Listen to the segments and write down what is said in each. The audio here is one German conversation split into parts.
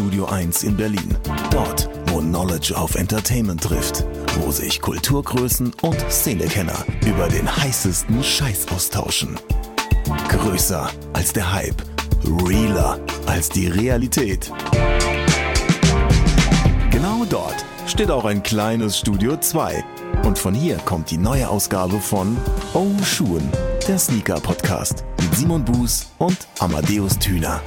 Studio 1 in Berlin. Dort, wo Knowledge auf Entertainment trifft. Wo sich Kulturgrößen und Szenekenner über den heißesten Scheiß austauschen. Größer als der Hype. Realer als die Realität. Genau dort steht auch ein kleines Studio 2. Und von hier kommt die neue Ausgabe von Oh Schuhen, der Sneaker-Podcast mit Simon Buß und Amadeus Thüner.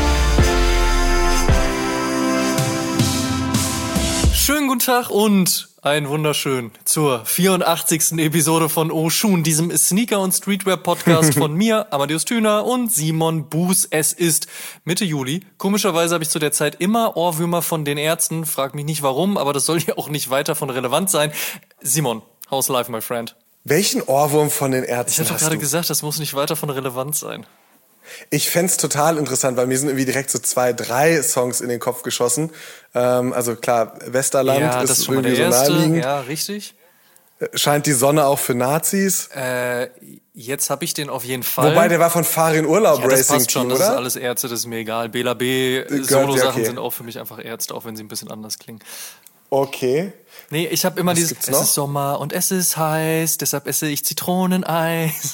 Schönen guten Tag und ein wunderschön zur 84. Episode von Oh Schuhen, diesem Sneaker- und Streetwear-Podcast von mir, Amadeus Thüner und Simon Buß. Es ist Mitte Juli. Komischerweise habe ich zu der Zeit immer Ohrwürmer von den Ärzten. Frag mich nicht warum, aber das soll ja auch nicht weiter von relevant sein. Simon, how's life, my friend? Welchen Ohrwurm von den Ärzten hast du? Ich habe doch gerade gesagt, das muss nicht weiter von relevant sein. Ich fänd's total interessant, weil mir sind irgendwie direkt so 2, 3 Songs in den Kopf geschossen. Also klar, Westerland ja, das ist ist schon mal irgendwie der so erste. naheliegend. Ja, richtig. Scheint die Sonne auch für Nazis. Jetzt habe ich den auf jeden Fall. Wobei, der war von Farin Urlaub ja, das Racing passt schon, Team, das oder? ist alles Ärzte, das ist mir egal. Bela B, Solo-Sachen sind auch für mich einfach Ärzte, auch wenn sie ein bisschen anders klingen. Okay. Nee, ich habe immer es ist Sommer und es ist heiß, deshalb esse ich Zitroneneis.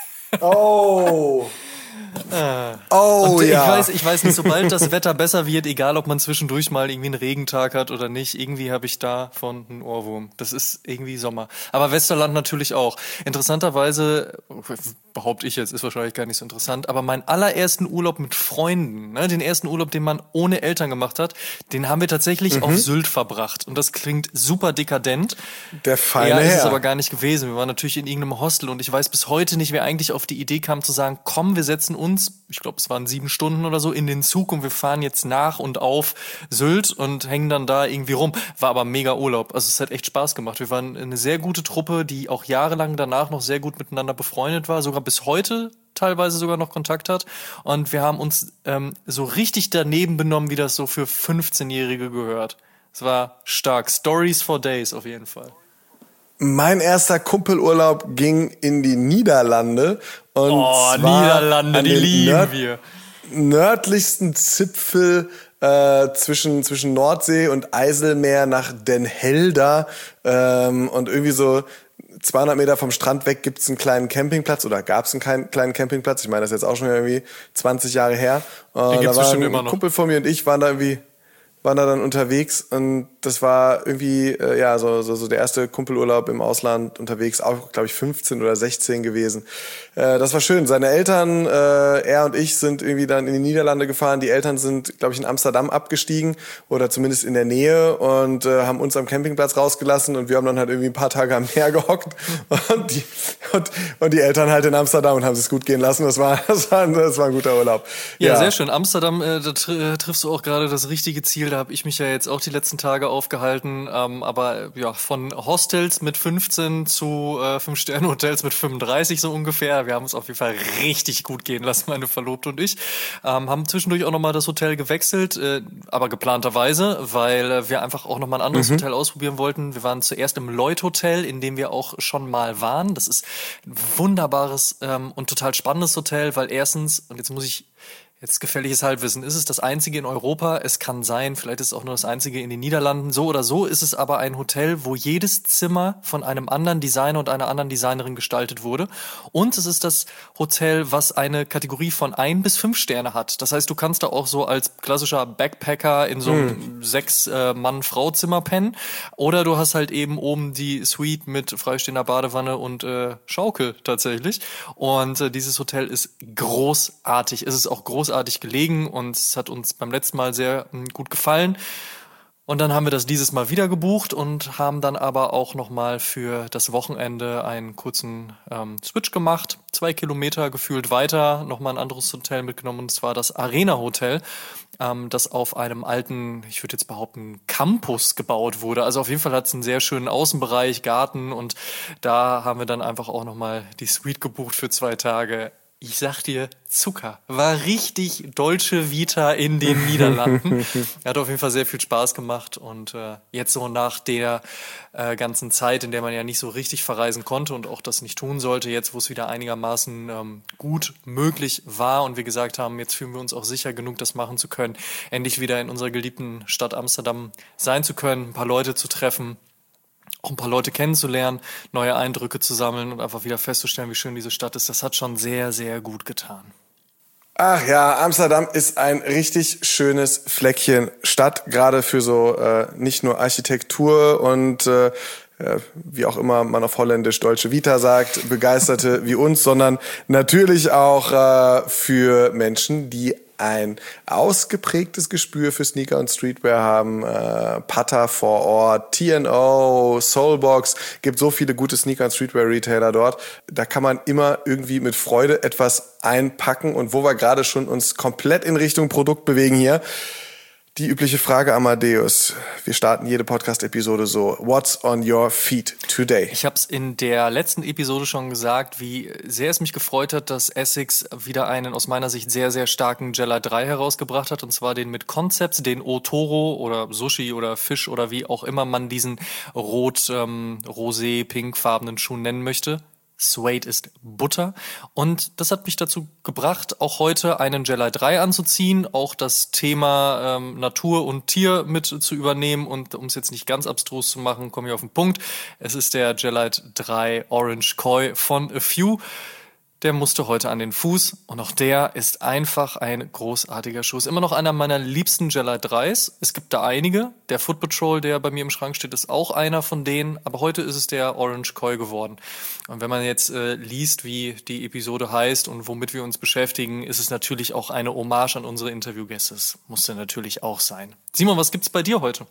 Oh. Oh, und ja. Ich weiß nicht, sobald das Wetter besser wird, egal ob man zwischendurch mal irgendwie einen Regentag hat oder nicht, irgendwie habe ich davon einen Ohrwurm. Das ist irgendwie Sommer. Aber Westerland natürlich auch. Interessanterweise, behaupte ich jetzt, ist wahrscheinlich gar nicht so interessant, aber meinen allerersten Urlaub mit Freunden, ne, den ersten Urlaub, den man ohne Eltern gemacht hat, den haben wir tatsächlich auf Sylt verbracht. Und das klingt super dekadent. Der feine Ja, ist es Herr. aber gar nicht gewesen. Wir waren natürlich in irgendeinem Hostel und ich weiß bis heute nicht, wer eigentlich auf die Idee kam zu sagen, komm, wir setzen uns, ich glaube, es waren 7 Stunden oder so, in den Zug und wir fahren jetzt nach und auf Sylt und hängen dann da irgendwie rum. War aber mega Urlaub. Also es hat echt Spaß gemacht. Wir waren eine sehr gute Truppe, die auch jahrelang danach noch sehr gut miteinander befreundet war, sogar bis heute teilweise sogar noch Kontakt hat. Und wir haben uns so richtig daneben benommen, wie das so für 15-Jährige gehört. Es war stark. Stories for days auf jeden Fall. Mein erster Kumpelurlaub ging in die Niederlande. Und zwar Niederlande, die lieben wir. Nördlichsten Zipfel zwischen Nordsee und Eiselmeer nach Den Helder. Und irgendwie so 200 Meter vom Strand weg gibt's einen kleinen Campingplatz oder gab's einen kleinen Campingplatz. Ich meine, das ist jetzt auch schon irgendwie 20 Jahre her. Den gibt's da war bestimmt immer noch. Kumpel von mir und ich waren da dann unterwegs und das war irgendwie so der erste Kumpelurlaub im Ausland unterwegs, auch glaube ich 15 oder 16 gewesen. Das war schön. Seine Eltern, er und ich sind irgendwie dann in die Niederlande gefahren. Die Eltern sind, glaube ich, in Amsterdam abgestiegen oder zumindest in der Nähe und haben uns am Campingplatz rausgelassen und wir haben dann halt irgendwie ein paar Tage am Meer gehockt und die Eltern halt in Amsterdam und haben es gut gehen lassen. Das war ein guter Urlaub. Ja, sehr schön. Amsterdam, da triffst du auch gerade das richtige Ziel. Da habe ich mich ja jetzt auch die letzten Tage aufgehalten, aber ja, von Hostels mit 15 zu 5-Sterne-Hotels mit 35 so ungefähr. Wir haben uns auf jeden Fall richtig gut gehen lassen, meine Verlobte und ich. Haben zwischendurch auch nochmal das Hotel gewechselt, aber geplanterweise, weil wir einfach auch nochmal ein anderes Hotel ausprobieren wollten. Wir waren zuerst im Lloyd Hotel, in dem wir auch schon mal waren. Das ist ein wunderbares und total spannendes Hotel, weil erstens, und jetzt gefährliches Halbwissen. Ist es das einzige in Europa? Es kann sein, vielleicht ist es auch nur das einzige in den Niederlanden. So oder so ist es aber ein Hotel, wo jedes Zimmer von einem anderen Designer und einer anderen Designerin gestaltet wurde. Und es ist das Hotel, was eine Kategorie von 1 bis 5 Sterne hat. Das heißt, du kannst da auch so als klassischer Backpacker in so einem 6-Mann-Frau-Zimmer pennen. Oder du hast halt eben oben die Suite mit freistehender Badewanne und Schaukel tatsächlich. Und dieses Hotel ist großartig. Es ist auch großartig gelegen und es hat uns beim letzten Mal sehr gut gefallen. Und dann haben wir das dieses Mal wieder gebucht und haben dann aber auch nochmal für das Wochenende einen kurzen Switch gemacht. 2 Kilometer gefühlt weiter, nochmal ein anderes Hotel mitgenommen und zwar das Arena Hotel, das auf einem alten, ich würde jetzt behaupten, Campus gebaut wurde. Also auf jeden Fall hat es einen sehr schönen Außenbereich, Garten und da haben wir dann einfach auch nochmal die Suite gebucht für 2 Tage. ich sag dir, Zucker. War richtig Dolce Vita in den Niederlanden. Hat auf jeden Fall sehr viel Spaß gemacht und jetzt so nach der ganzen Zeit, in der man ja nicht so richtig verreisen konnte und auch das nicht tun sollte, jetzt wo es wieder einigermaßen gut möglich war und wir gesagt haben, jetzt fühlen wir uns auch sicher genug, das machen zu können, endlich wieder in unserer geliebten Stadt Amsterdam sein zu können, ein paar Leute zu treffen, auch ein paar Leute kennenzulernen, neue Eindrücke zu sammeln und einfach wieder festzustellen, wie schön diese Stadt ist. Das hat schon sehr, sehr gut getan. Ach ja, Amsterdam ist ein richtig schönes Fleckchen Stadt, gerade für so nicht nur Architektur und wie auch immer man auf Holländisch Dolce Vita sagt, Begeisterte wie uns, sondern natürlich auch für Menschen, die ein ausgeprägtes Gespür für Sneaker und Streetwear haben. Pata vor Ort, TNO, Soulbox, gibt so viele gute Sneaker- und Streetwear-Retailer dort. Da kann man immer irgendwie mit Freude etwas einpacken. Und wo wir gerade schon uns komplett in Richtung Produkt bewegen hier, die übliche Frage, Amadeus. Wir starten jede Podcast-Episode so. What's on your feet today? Ich habe es in der letzten Episode schon gesagt, wie sehr es mich gefreut hat, dass Essex wieder einen aus meiner Sicht sehr, sehr starken Gel 3 herausgebracht hat. Und zwar den mit Concepts, den Otoro oder Sushi oder Fisch oder wie auch immer man diesen rosé-pinkfarbenen Schuh nennen möchte. Suede ist Butter und das hat mich dazu gebracht, auch heute einen Gel 3 anzuziehen, auch das Thema Natur und Tier mit zu übernehmen und um es jetzt nicht ganz abstrus zu machen, komme ich auf den Punkt. Es ist der Gel 3 Orange Koi von A Few. Der musste heute an den Fuß und auch der ist einfach ein großartiger Schuh. Ist immer noch einer meiner liebsten Gel 3s. Es gibt da einige. Der Foot Patrol, der bei mir im Schrank steht, ist auch einer von denen. Aber heute ist es der Orange Koi geworden. Und wenn man jetzt liest, wie die Episode heißt und womit wir uns beschäftigen, ist es natürlich auch eine Hommage an unsere Interviewgäste. Das musste natürlich auch sein. Simon, was gibt's bei dir heute?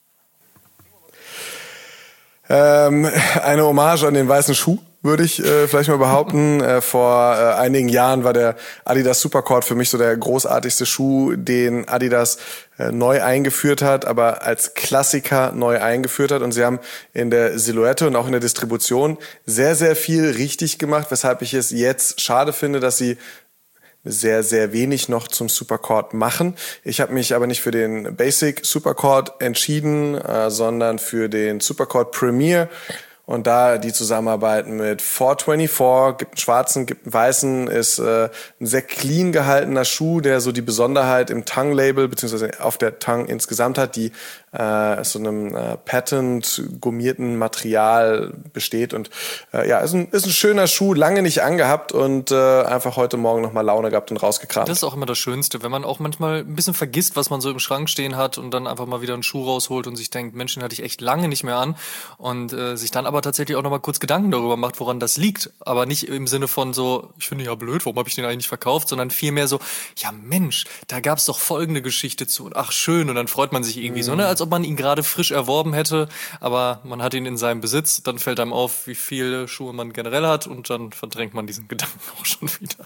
Eine Hommage an den weißen Schuh, würde ich vielleicht mal behaupten. Vor einigen Jahren war der Adidas Supercourt für mich so der großartigste Schuh, den Adidas neu eingeführt hat, aber als Klassiker neu eingeführt hat. Und sie haben in der Silhouette und auch in der Distribution sehr, sehr viel richtig gemacht, weshalb ich es jetzt schade finde, dass sie sehr, sehr wenig noch zum Supercourt machen. Ich habe mich aber nicht für den Basic Supercourt entschieden, sondern für den Supercourt Premier. Und da die Zusammenarbeit mit 424, gibt einen schwarzen, gibt einen weißen, ist ein sehr clean gehaltener Schuh, der so die Besonderheit im Tongue-Label beziehungsweise auf der Tongue insgesamt hat, die aus so einem patent-gummierten Material besteht. Und ist ein schöner Schuh, lange nicht angehabt und einfach heute Morgen nochmal Laune gehabt und rausgekramt. Das ist auch immer das Schönste, wenn man auch manchmal ein bisschen vergisst, was man so im Schrank stehen hat und dann einfach mal wieder einen Schuh rausholt und sich denkt, Mensch, den hatte ich echt lange nicht mehr an und sich dann aber tatsächlich auch nochmal kurz Gedanken darüber macht, woran das liegt. Aber nicht im Sinne von so, ich finde ja blöd, warum habe ich den eigentlich nicht verkauft, sondern vielmehr so, ja Mensch, da gab's doch folgende Geschichte zu und ach schön und dann freut man sich irgendwie so, ne, als ob man ihn gerade frisch erworben hätte, aber man hat ihn in seinem Besitz, dann fällt einem auf, wie viele Schuhe man generell hat und dann verdrängt man diesen Gedanken auch schon wieder.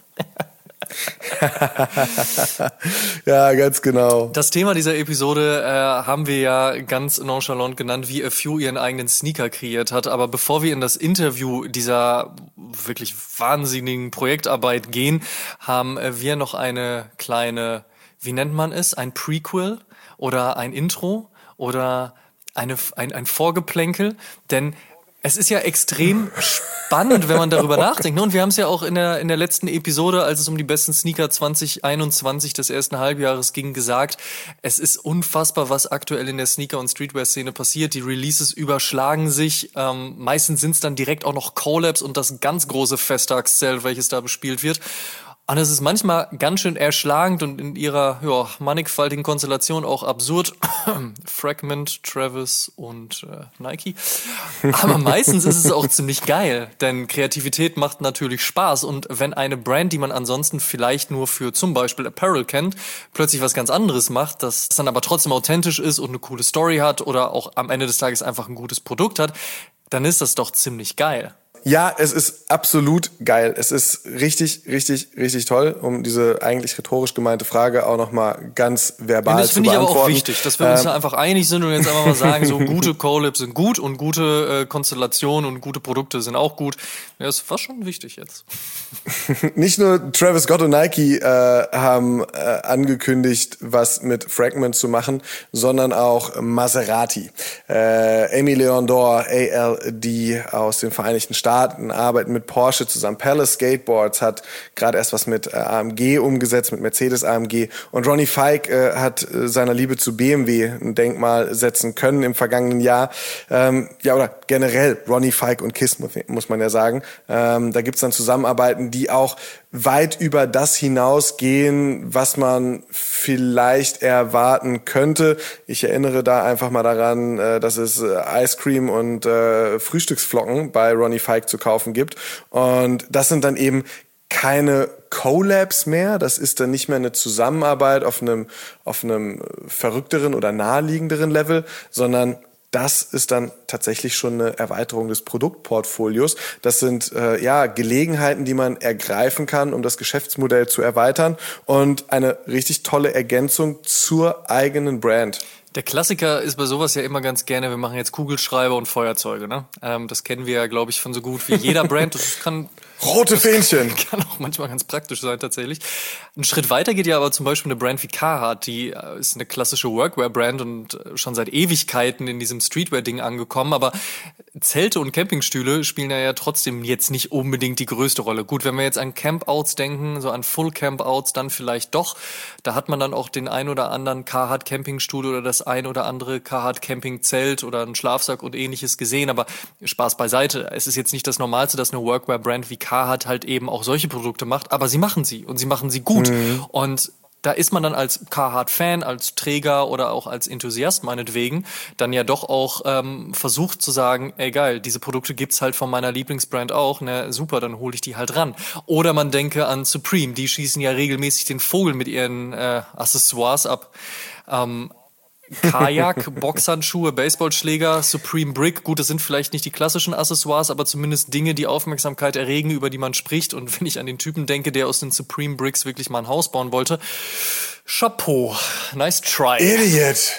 Ja, ganz genau. Das Thema dieser Episode haben wir ja ganz nonchalant genannt, wie A Few ihren eigenen Sneaker kreiert hat. Aber bevor wir in das Interview dieser wirklich wahnsinnigen Projektarbeit gehen, haben wir noch eine kleine, wie nennt man es, ein Prequel oder ein Intro oder ein Vorgeplänkel, denn es ist ja extrem spannend, wenn man darüber nachdenkt. Und wir haben es ja auch in der letzten Episode, als es um die besten Sneaker 2021 des ersten Halbjahres ging, gesagt, es ist unfassbar, was aktuell in der Sneaker- und Streetwear-Szene passiert. Die Releases überschlagen sich. Meistens sind es dann direkt auch noch Collabs und das ganz große Festtagszelt, welches da bespielt wird. Und es ist manchmal ganz schön erschlagend und in ihrer mannigfaltigen Konstellation auch absurd. Fragment, Travis und Nike. Aber meistens ist es auch ziemlich geil, denn Kreativität macht natürlich Spaß. Und wenn eine Brand, die man ansonsten vielleicht nur für zum Beispiel Apparel kennt, plötzlich was ganz anderes macht, das dann aber trotzdem authentisch ist und eine coole Story hat oder auch am Ende des Tages einfach ein gutes Produkt hat, dann ist das doch ziemlich geil. Ja, es ist absolut geil. Es ist richtig, richtig, richtig toll, um diese eigentlich rhetorisch gemeinte Frage auch nochmal ganz verbal zu beantworten. Das finde ich aber auch wichtig, dass wir uns da einfach einig sind und jetzt einfach mal sagen, so gute Collabs sind gut und gute Konstellationen und gute Produkte sind auch gut. Ja, das war schon wichtig jetzt. Nicht nur Travis Scott und Nike haben angekündigt, was mit Fragment zu machen, sondern auch Maserati. Amy Leondor, ALD aus den Vereinigten Staaten, arbeiten mit Porsche zusammen. Palace Skateboards hat gerade erst was mit AMG umgesetzt, mit Mercedes AMG. Und Ronnie Fike hat seiner Liebe zu BMW ein Denkmal setzen können im vergangenen Jahr. Oder generell Ronnie Fike und KISS, muss man ja sagen. Da gibt's dann Zusammenarbeiten, die auch weit über das hinausgehen, was man vielleicht erwarten könnte. Ich erinnere da einfach mal daran, dass es Ice Cream und Frühstücksflocken bei Ronnie Fike zu kaufen gibt. Und das sind dann eben keine Collabs mehr. Das ist dann nicht mehr eine Zusammenarbeit auf einem verrückteren oder naheliegenderen Level, sondern das ist dann tatsächlich schon eine Erweiterung des Produktportfolios. Das sind Gelegenheiten, die man ergreifen kann, um das Geschäftsmodell zu erweitern und eine richtig tolle Ergänzung zur eigenen Brand. Der Klassiker ist bei sowas ja immer ganz gerne, wir machen jetzt Kugelschreiber und Feuerzeuge, ne? Das kennen wir ja, glaube ich, von so gut wie jeder Brand. Das kann rote Fähnchen. Kann auch manchmal ganz praktisch sein, tatsächlich. Ein Schritt weiter geht ja aber zum Beispiel eine Brand wie Carhartt, die ist eine klassische Workwear-Brand und schon seit Ewigkeiten in diesem Streetwear-Ding angekommen, aber Zelte und Campingstühle spielen ja trotzdem jetzt nicht unbedingt die größte Rolle. Gut, wenn wir jetzt an Campouts denken, so an Full-Campouts, dann vielleicht doch. Da hat man dann auch den ein oder anderen Carhartt-Campingstuhl oder das ein oder andere Carhartt-Campingzelt oder einen Schlafsack und ähnliches gesehen, aber Spaß beiseite. Es ist jetzt nicht das Normalste, dass eine Workwear-Brand wie Carhartt halt eben auch solche Produkte macht, aber sie machen sie und sie machen sie gut. Und da ist man dann als Carhartt-Fan, als Träger oder auch als Enthusiast meinetwegen dann ja doch auch versucht zu sagen, ey geil, diese Produkte gibt's halt von meiner Lieblingsbrand auch, na super, dann hole ich die halt ran. Oder man denke an Supreme, die schießen ja regelmäßig den Vogel mit ihren Accessoires ab. Kajak, Boxhandschuhe, Baseballschläger, Supreme Brick. Gut, das sind vielleicht nicht die klassischen Accessoires, aber zumindest Dinge, die Aufmerksamkeit erregen, über die man spricht. Und wenn ich an den Typen denke, der aus den Supreme Bricks wirklich mal ein Haus bauen wollte, Chapeau, nice try. Idiot.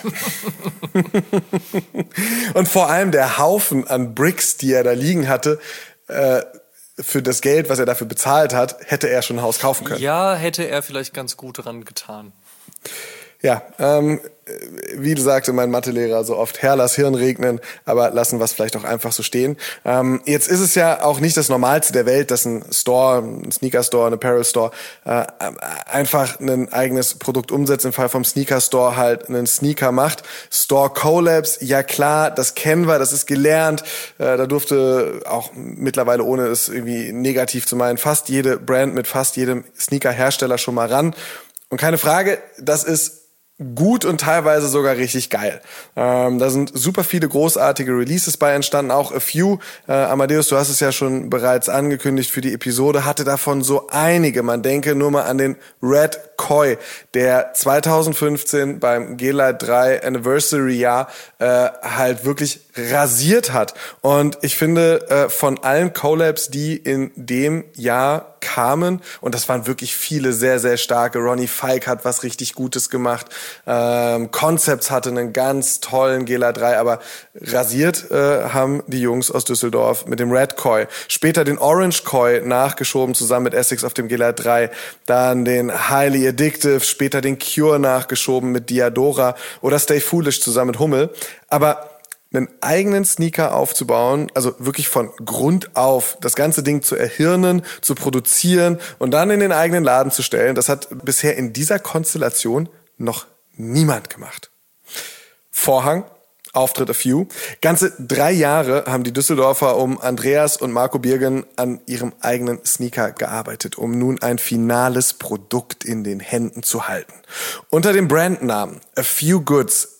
Und vor allem der Haufen an Bricks, die er da liegen hatte, für das Geld, was er dafür bezahlt hat, hätte er schon ein Haus kaufen können. Ja, hätte er vielleicht ganz gut dran getan. Ja, wie sagte mein Mathelehrer so oft, Herr, lass Hirn regnen, aber lassen wir es vielleicht auch einfach so stehen. Jetzt ist es ja auch nicht das Normalste der Welt, dass ein Store, ein Sneaker-Store, ein Apparel-Store einfach ein eigenes Produkt umsetzt. Im Fall vom Sneaker-Store halt einen Sneaker macht. Store-Collabs, ja klar, das kennen wir, das ist gelernt. Da durfte auch mittlerweile, ohne es irgendwie negativ zu meinen, fast jede Brand mit fast jedem Sneaker-Hersteller schon mal ran. Und keine Frage, das ist gut und teilweise sogar richtig geil. Da sind super viele großartige Releases bei entstanden, auch A Few. Amadeus, du hast es ja schon bereits angekündigt für die Episode, hatte davon so einige. Man denke nur mal an den Red Koi, der 2015 beim G-Lite 3 Anniversary Jahr halt wirklich rasiert hat. Und ich finde, von allen Collabs, die in dem Jahr kamen, und das waren wirklich viele sehr, sehr starke. Ronnie Fike hat was richtig Gutes gemacht. Concepts hatte einen ganz tollen G-Lite 3, aber rasiert haben die Jungs aus Düsseldorf mit dem Red Koi. Später den Orange Koi nachgeschoben, zusammen mit Essex auf dem G-Lite 3. Dann den Highly Addictive, später den Cure nachgeschoben mit Diadora oder Stay Foolish zusammen mit Hummel. Aber einen eigenen Sneaker aufzubauen, also wirklich von Grund auf das ganze Ding zu erhirnen, zu produzieren und dann in den eigenen Laden zu stellen, das hat bisher in dieser Konstellation noch niemand gemacht. Vorhang, Auftritt A Few. Ganze 3 Jahre haben die Düsseldorfer um Andreas und Marco Birgen an ihrem eigenen Sneaker gearbeitet, um nun ein finales Produkt in den Händen zu halten. Unter dem Brandnamen A Few Goods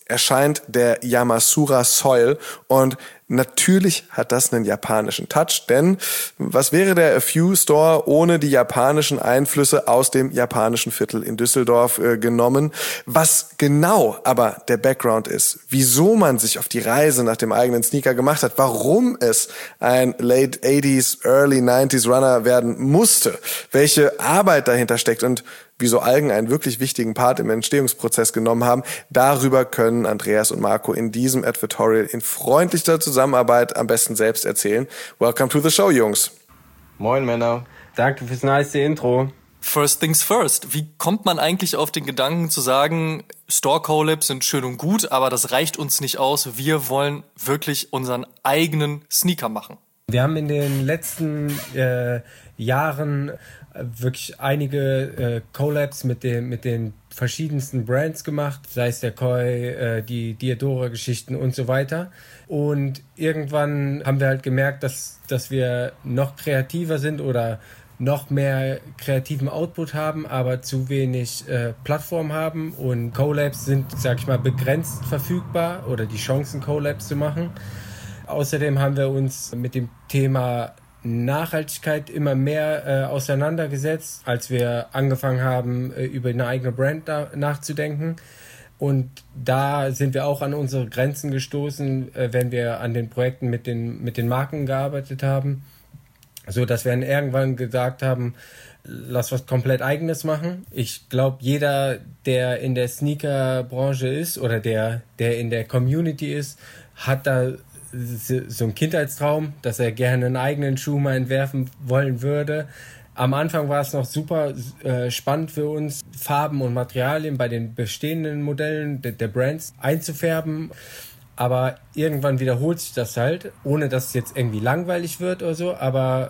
erscheint der Yamasura Soil und natürlich hat das einen japanischen Touch, denn was wäre der A Few Store ohne die japanischen Einflüsse aus dem japanischen Viertel in Düsseldorf genommen? Was genau aber der Background ist, wieso man sich auf die Reise nach dem eigenen Sneaker gemacht hat, warum es ein Late 80s, Early 90s Runner werden musste, welche Arbeit dahinter steckt und wieso Algen einen wirklich wichtigen Part im Entstehungsprozess genommen haben, darüber können Andreas und Marco in diesem Advertorial in freundlichster Zusammenarbeit am besten selbst erzählen. Welcome to the show, Jungs. Moin, Männer. Danke fürs nice Intro. First things first. Wie kommt man eigentlich auf den Gedanken zu sagen, Store-Collabs sind schön und gut, aber das reicht uns nicht aus. Wir wollen wirklich unseren eigenen Sneaker machen. Wir haben in den letzten Jahren wirklich einige Collabs mit den verschiedensten Brands gemacht, sei es der Koi, die Diadora-Geschichten und so weiter. Und irgendwann haben wir halt gemerkt, dass wir noch kreativer sind oder noch mehr kreativen Output haben, aber zu wenig Plattform haben. Und Collabs sind, sag ich mal, begrenzt verfügbar oder die Chancen, Collabs zu machen. Außerdem haben wir uns mit dem Thema Nachhaltigkeit immer mehr auseinandergesetzt, als wir angefangen haben, über eine eigene Brand nachzudenken. Und da sind wir auch an unsere Grenzen gestoßen, wenn wir an den Projekten mit den Marken gearbeitet haben, so dass wir dann irgendwann gesagt haben, lass was komplett Eigenes machen. Ich glaube, jeder, der in der Sneaker-Branche ist oder der in der Community ist, hat da so ein Kindheitstraum, dass er gerne einen eigenen Schuh mal entwerfen wollen würde. Am Anfang war es noch super spannend für uns, Farben und Materialien bei den bestehenden Modellen der Brands einzufärben. Aber irgendwann wiederholt sich das halt, ohne dass es jetzt irgendwie langweilig wird oder so. Aber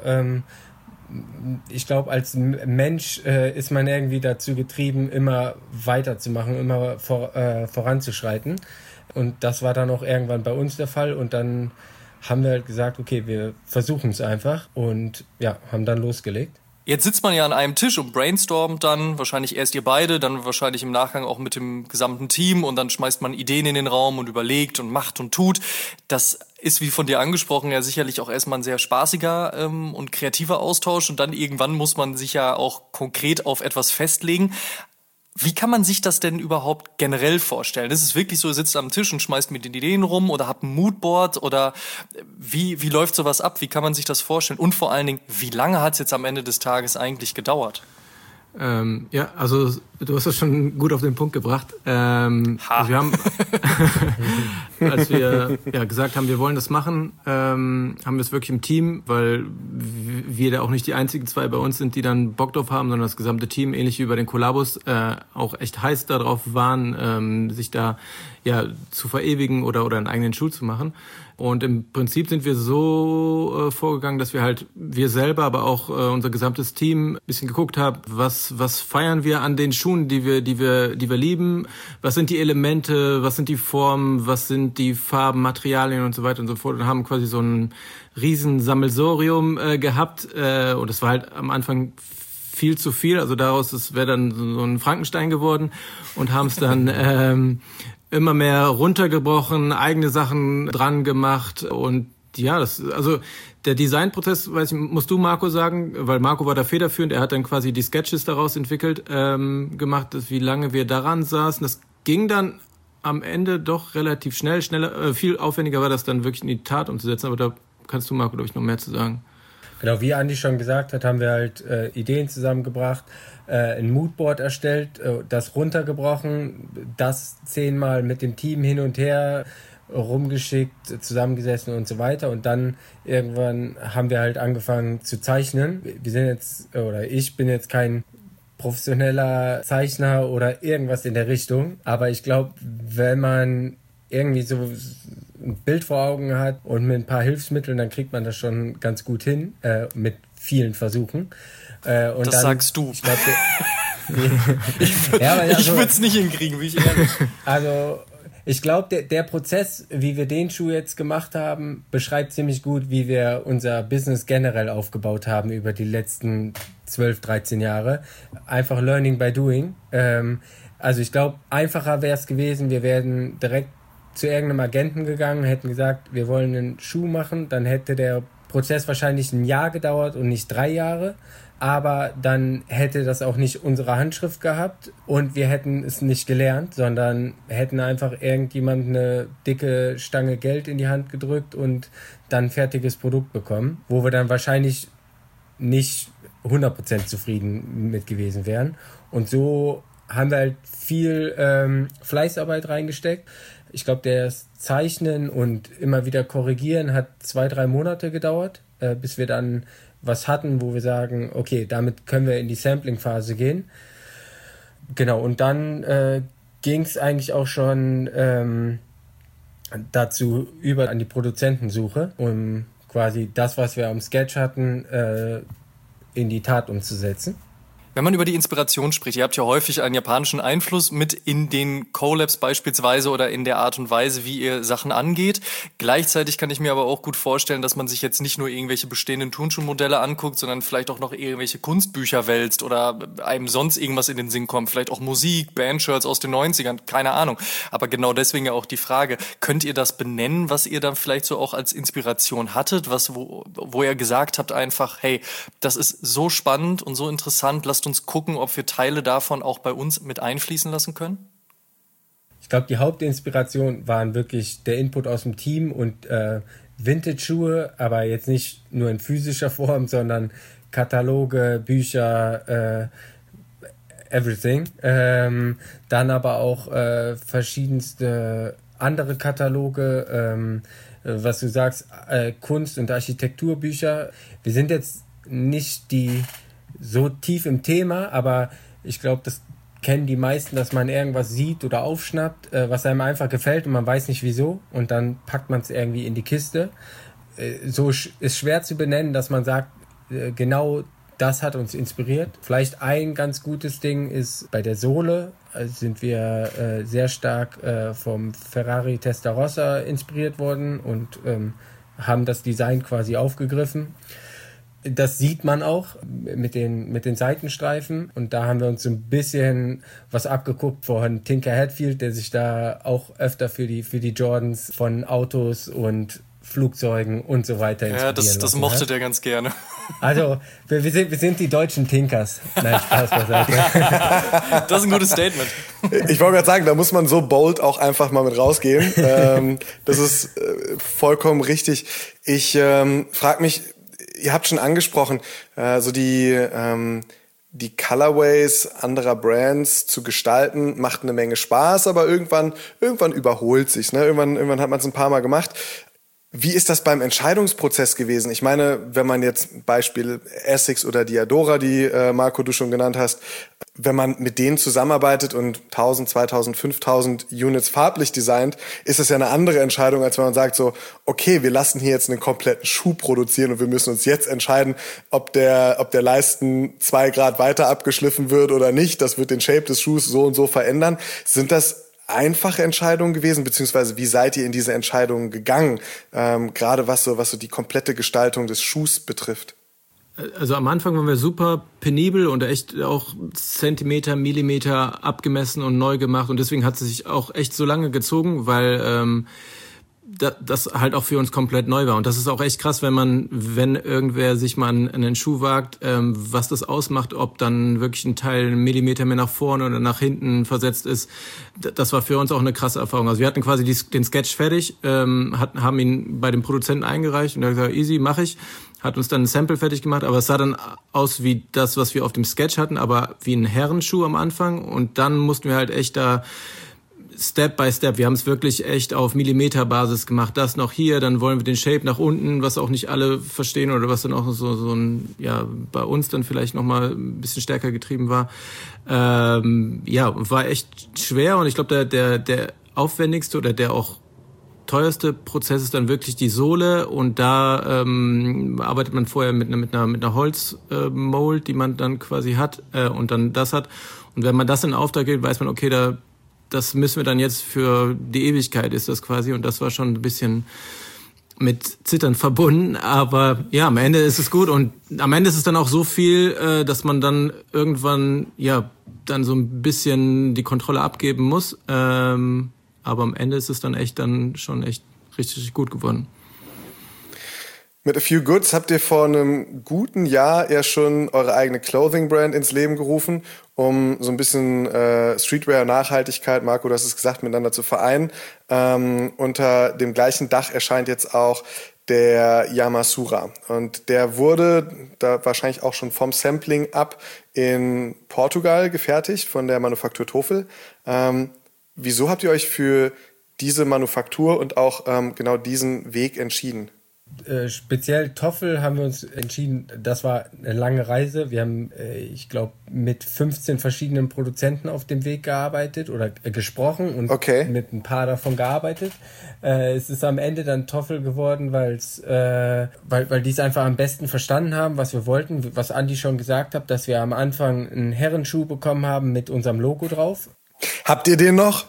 ich glaube, als Mensch ist man irgendwie dazu getrieben, immer weiterzumachen, immer voranzuschreiten. Und das war dann auch irgendwann bei uns der Fall. Und dann haben wir halt gesagt, okay, wir versuchen es einfach. Und ja, haben dann losgelegt. Jetzt sitzt man ja an einem Tisch und brainstormt dann, wahrscheinlich erst ihr beide, dann wahrscheinlich im Nachgang auch mit dem gesamten Team und dann schmeißt man Ideen in den Raum und überlegt und macht und tut. Das ist, wie von dir angesprochen, ja sicherlich auch erstmal ein sehr spaßiger und kreativer Austausch und dann irgendwann muss man sich ja auch konkret auf etwas festlegen. Wie kann man sich das denn überhaupt generell vorstellen? Ist es wirklich so, ihr sitzt am Tisch und schmeißt mit den Ideen rum oder habt ein Moodboard oder wie läuft sowas ab? Wie kann man sich das vorstellen? Und vor allen Dingen, wie lange hat es jetzt am Ende des Tages eigentlich gedauert? Ja, also du hast das schon gut auf den Punkt gebracht. Also wir haben, als wir gesagt haben, wir wollen das machen, haben wir es wirklich im Team, weil wir da auch nicht die einzigen zwei bei uns sind, die dann Bock drauf haben, sondern das gesamte Team, ähnlich wie bei den Kollabos, auch echt heiß darauf waren, sich da ja zu verewigen oder einen eigenen Schuh zu machen. Und im Prinzip sind wir so vorgegangen, dass wir selber, aber auch unser gesamtes Team ein bisschen geguckt haben, was feiern wir an den Schuhen, die wir lieben, was sind die Elemente, was sind die Formen, was sind die Farben, Materialien und so weiter und so fort und haben quasi so ein riesen Sammelsorium gehabt und das war halt am Anfang viel zu viel, also daraus wäre dann so ein Frankenstein geworden und haben es dann immer mehr runtergebrochen, eigene Sachen dran gemacht und ja, also der Designprozess, musst du Marco sagen, weil Marco war da federführend, er hat dann quasi die Sketches daraus entwickelt, gemacht, wie lange wir daran saßen. Das ging dann am Ende doch relativ schneller, viel aufwendiger war das dann wirklich in die Tat umzusetzen, aber da kannst du, Marco, glaube ich, noch mehr zu sagen. Genau, wie Andi schon gesagt hat, haben wir halt Ideen zusammengebracht, ein Moodboard erstellt, das runtergebrochen, das 10-mal mit dem Team hin und her rumgeschickt, zusammengesessen und so weiter. Und dann irgendwann haben wir halt angefangen zu zeichnen. Ich bin jetzt kein professioneller Zeichner oder irgendwas in der Richtung, aber ich glaube, wenn man irgendwie so ein Bild vor Augen hat und mit ein paar Hilfsmitteln, dann kriegt man das schon ganz gut hin, mit vielen Versuchen. Und das dann, sagst du. Ich glaube, ich würde es nicht hinkriegen, wie ich ehrlich. Also ich glaube, der Prozess, wie wir den Schuh jetzt gemacht haben, beschreibt ziemlich gut, wie wir unser Business generell aufgebaut haben über die letzten 12, 13 Jahre. Einfach Learning by Doing. Also ich glaube, einfacher wäre es gewesen, wir wären direkt zu irgendeinem Agenten gegangen, hätten gesagt, wir wollen einen Schuh machen, dann hätte der Prozess wahrscheinlich 1 Jahr gedauert und nicht 3 Jahre, aber dann hätte das auch nicht unsere Handschrift gehabt und wir hätten es nicht gelernt, sondern hätten einfach irgendjemand eine dicke Stange Geld in die Hand gedrückt und dann ein fertiges Produkt bekommen, wo wir dann wahrscheinlich nicht 100% zufrieden mit gewesen wären. Und so haben wir halt viel Fleißarbeit reingesteckt. Ich glaube, das Zeichnen und immer wieder korrigieren hat 2-3 Monate gedauert, bis wir dann was hatten, wo wir sagen, okay, damit können wir in die Sampling-Phase gehen. Genau, und dann ging es eigentlich auch schon dazu über an die Produzentensuche, um quasi das, was wir am Sketch hatten, in die Tat umzusetzen. Wenn man über die Inspiration spricht, ihr habt ja häufig einen japanischen Einfluss mit in den Collabs beispielsweise oder in der Art und Weise, wie ihr Sachen angeht. Gleichzeitig kann ich mir aber auch gut vorstellen, dass man sich jetzt nicht nur irgendwelche bestehenden Turnschuhmodelle anguckt, sondern vielleicht auch noch irgendwelche Kunstbücher wälzt oder einem sonst irgendwas in den Sinn kommt. Vielleicht auch Musik, Bandshirts aus den 90ern, keine Ahnung. Aber genau deswegen ja auch die Frage, könnt ihr das benennen, was ihr dann vielleicht so auch als Inspiration hattet, wo ihr gesagt habt einfach, hey, das ist so spannend und so interessant, lasst uns gucken, ob wir Teile davon auch bei uns mit einfließen lassen können? Ich glaube, die Hauptinspiration waren wirklich der Input aus dem Team und Vintage-Schuhe, aber jetzt nicht nur in physischer Form, sondern Kataloge, Bücher, everything. Dann aber auch verschiedenste andere Kataloge, was du sagst, Kunst- und Architekturbücher. Wir sind jetzt nicht die so tief im Thema, aber ich glaube, das kennen die meisten, dass man irgendwas sieht oder aufschnappt, was einem einfach gefällt und man weiß nicht wieso und dann packt man es irgendwie in die Kiste. So ist schwer zu benennen, dass man sagt, genau das hat uns inspiriert. Vielleicht ein ganz gutes Ding ist bei der Sohle, sind wir sehr stark vom Ferrari Testarossa inspiriert worden und haben das Design quasi aufgegriffen. Das sieht man auch mit den Seitenstreifen und da haben wir uns so ein bisschen was abgeguckt von Tinker Hatfield, der sich da auch öfter für die Jordans von Autos und Flugzeugen und so weiter inspirieren lassen. Ja, das mochte der ganz gerne. Also, wir sind die deutschen Tinkers. Nein, Spaß beiseite. Das ist ein gutes Statement. Ich wollte gerade sagen, da muss man so bold auch einfach mal mit rausgehen. Das ist vollkommen richtig. Ich frage mich, ihr habt schon angesprochen, so die Colorways anderer Brands zu gestalten, macht eine Menge Spaß, aber irgendwann überholt sich's, ne? Irgendwann hat man es ein paar Mal gemacht. Wie ist das beim Entscheidungsprozess gewesen? Ich meine, wenn man jetzt Beispiel Essex oder Diadora, die Marco du schon genannt hast, wenn man mit denen zusammenarbeitet und 1000, 2000, 5000 Units farblich designt, ist es ja eine andere Entscheidung, als wenn man sagt so, okay, wir lassen hier jetzt einen kompletten Schuh produzieren und wir müssen uns jetzt entscheiden, ob der Leisten 2 Grad weiter abgeschliffen wird oder nicht. Das wird den Shape des Schuhs so und so verändern. Sind das einfache Entscheidungen gewesen, beziehungsweise wie seid ihr in diese Entscheidungen gegangen, gerade was so die komplette Gestaltung des Schuhs betrifft? Also am Anfang waren wir super penibel und echt auch Zentimeter, Millimeter abgemessen und neu gemacht und deswegen hat es sich auch echt so lange gezogen, weil das halt auch für uns komplett neu war. Und das ist auch echt krass, wenn irgendwer sich mal an einen Schuh wagt, was das ausmacht, ob dann wirklich ein Teil einen Millimeter mehr nach vorne oder nach hinten versetzt ist. Das war für uns auch eine krasse Erfahrung. Also wir hatten quasi den Sketch fertig, haben ihn bei dem Produzenten eingereicht und er hat gesagt, easy, mache ich. Hat uns dann ein Sample fertig gemacht, aber es sah dann aus wie das, was wir auf dem Sketch hatten, aber wie ein Herrenschuh am Anfang. Und dann mussten wir halt echt da Step by Step. Wir haben es wirklich echt auf Millimeterbasis gemacht. Das noch hier, dann wollen wir den Shape nach unten, was auch nicht alle verstehen oder was dann auch so ein, ja, bei uns dann vielleicht nochmal ein bisschen stärker getrieben war. War echt schwer und ich glaube, der aufwendigste oder der auch teuerste Prozess ist dann wirklich die Sohle und da arbeitet man vorher mit einer Holzmold, die man dann quasi hat und dann das hat. Und wenn man das in Auftrag gibt, weiß man, okay, das müssen wir dann jetzt für die Ewigkeit ist das quasi und das war schon ein bisschen mit Zittern verbunden, aber ja, am Ende ist es gut und am Ende ist es dann auch so viel, dass man dann irgendwann dann so ein bisschen die Kontrolle abgeben muss. Aber am Ende ist es dann schon echt richtig gut geworden. Mit A Few Goods habt ihr vor einem guten Jahr ja schon eure eigene Clothing-Brand ins Leben gerufen, um so ein bisschen Streetwear-Nachhaltigkeit, Marco, du hast es gesagt, miteinander zu vereinen. Unter dem gleichen Dach erscheint jetzt auch der Yamasura. Und der wurde da wahrscheinlich auch schon vom Sampling ab in Portugal gefertigt, von der Manufaktur Tofel. Wieso habt ihr euch für diese Manufaktur und auch genau diesen Weg entschieden? Speziell Toffel haben wir uns entschieden, das war eine lange Reise. Wir haben, ich glaube, mit 15 verschiedenen Produzenten auf dem Weg gearbeitet oder gesprochen und mit ein paar davon gearbeitet. Es ist am Ende dann Toffel geworden, weil die es einfach am besten verstanden haben, was wir wollten. Was Andi schon gesagt hat, dass wir am Anfang einen Herrenschuh bekommen haben mit unserem Logo drauf. Habt ihr den noch?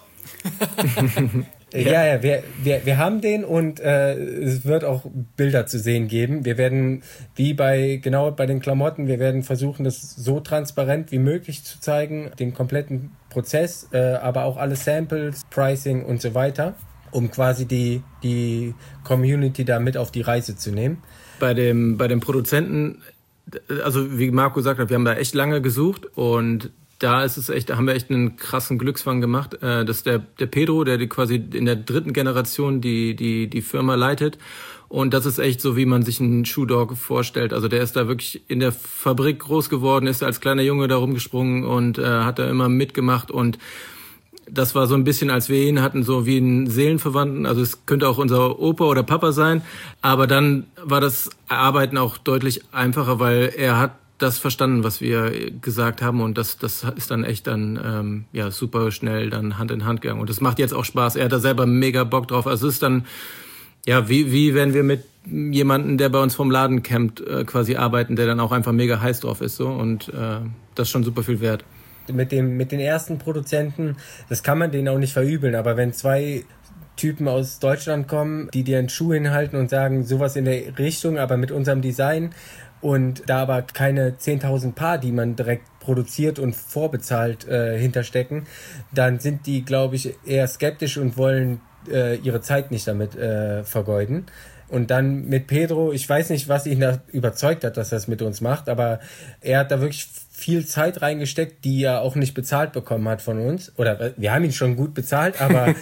Ja, wir haben den und es wird auch Bilder zu sehen geben. Wir werden, wie bei den Klamotten, wir werden versuchen, das so transparent wie möglich zu zeigen, den kompletten Prozess, aber auch alle Samples, Pricing und so weiter, um quasi die Community da mit auf die Reise zu nehmen. Bei dem Produzenten, also wie Marco gesagt hat, wir haben da echt lange gesucht und da haben wir echt einen krassen Glücksfang gemacht. Das ist der Pedro, der quasi in der 3. Generation die Firma leitet. Und das ist echt so, wie man sich einen Shoe Dog vorstellt. Also der ist da wirklich in der Fabrik groß geworden, ist als kleiner Junge da rumgesprungen und hat da immer mitgemacht. Und das war so ein bisschen, als wir ihn hatten, so wie einen Seelenverwandten. Also es könnte auch unser Opa oder Papa sein. Aber dann war das Arbeiten auch deutlich einfacher, weil er hat das verstanden, was wir gesagt haben, und das ist dann echt super schnell dann Hand in Hand gegangen, und das macht jetzt auch Spaß. Er hat da selber mega Bock drauf. Also es ist dann, ja, wie wenn wir mit jemandem, der bei uns vom Laden campt, quasi arbeiten, der dann auch einfach mega heiß drauf ist, so, und das ist schon super viel wert. Mit den ersten Produzenten, das kann man denen auch nicht verübeln, aber wenn 2 Typen aus Deutschland kommen, die dir einen Schuh hinhalten und sagen, sowas in der Richtung, aber mit unserem Design, und da aber keine 10.000 Paar, die man direkt produziert und vorbezahlt hinterstecken, dann sind die, glaube ich, eher skeptisch und wollen ihre Zeit nicht damit vergeuden. Und dann mit Pedro, ich weiß nicht, was ihn da überzeugt hat, dass er es mit uns macht, aber er hat da wirklich viel Zeit reingesteckt, die er auch nicht bezahlt bekommen hat von uns. Oder wir haben ihn schon gut bezahlt, aber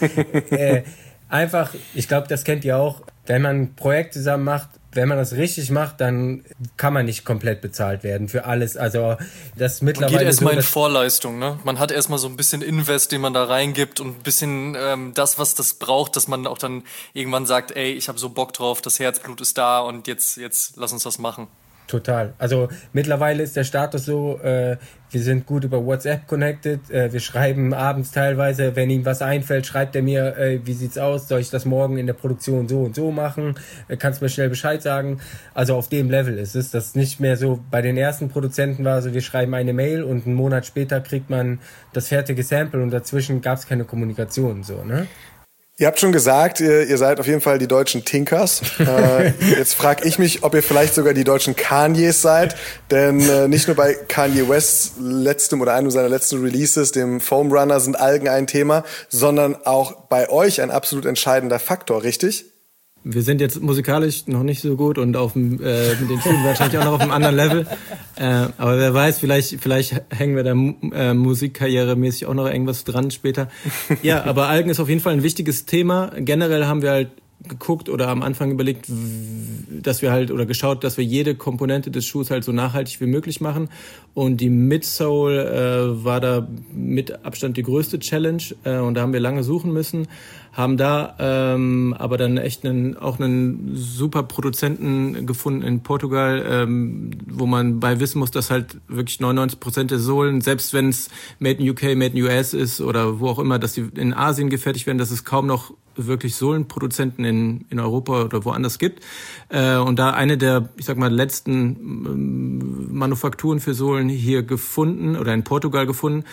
einfach, ich glaube, das kennt ihr auch, wenn man ein Projekt zusammen macht, wenn man das richtig macht, dann kann man nicht komplett bezahlt werden für alles. Also das mittlerweile. Man geht erstmal in Vorleistung, ne? Man hat erstmal so ein bisschen Invest, den man da reingibt, und ein bisschen das, was das braucht, dass man auch dann irgendwann sagt, ey, ich habe so Bock drauf, das Herzblut ist da und jetzt lass uns das machen. Total. Also mittlerweile ist der Status so, wir sind gut über WhatsApp connected, wir schreiben abends teilweise, wenn ihm was einfällt, schreibt er mir, wie sieht's aus, soll ich das morgen in der Produktion so und so machen, kannst mir schnell Bescheid sagen. Also auf dem Level ist es, das nicht mehr so, bei den ersten Produzenten war so, wir schreiben eine Mail und einen Monat später kriegt man das fertige Sample, und dazwischen gab's keine Kommunikation, so, ne? Ihr habt schon gesagt, ihr seid auf jeden Fall die deutschen Tinkers. Jetzt frage ich mich, ob ihr vielleicht sogar die deutschen Kanyes seid. Denn nicht nur bei Kanye Wests einem seiner letzten Releases, dem Foam Runner, sind Algen ein Thema, sondern auch bei euch ein absolut entscheidender Faktor, richtig? Wir sind jetzt musikalisch noch nicht so gut und mit den Schuhen wahrscheinlich auch noch auf einem anderen Level. Aber wer weiß, vielleicht hängen wir da musikkarrieremäßig auch noch irgendwas dran später. Ja, aber Algen ist auf jeden Fall ein wichtiges Thema. Generell haben wir halt geguckt oder am Anfang überlegt, dass wir halt oder geschaut, dass wir jede Komponente des Schuhs halt so nachhaltig wie möglich machen. Und die Midsole war da mit Abstand die größte Challenge. Und da haben wir lange suchen müssen. Haben da aber dann echt auch einen super Produzenten gefunden in Portugal, wo man bei wissen muss, dass halt wirklich 99% der Sohlen, selbst wenn es Made in UK, Made in US ist oder wo auch immer, dass die in Asien gefertigt werden, dass es kaum noch wirklich Sohlenproduzenten in Europa oder woanders gibt. Und da eine der, ich sag mal, letzten Manufakturen für Sohlen hier gefunden oder in Portugal gefunden.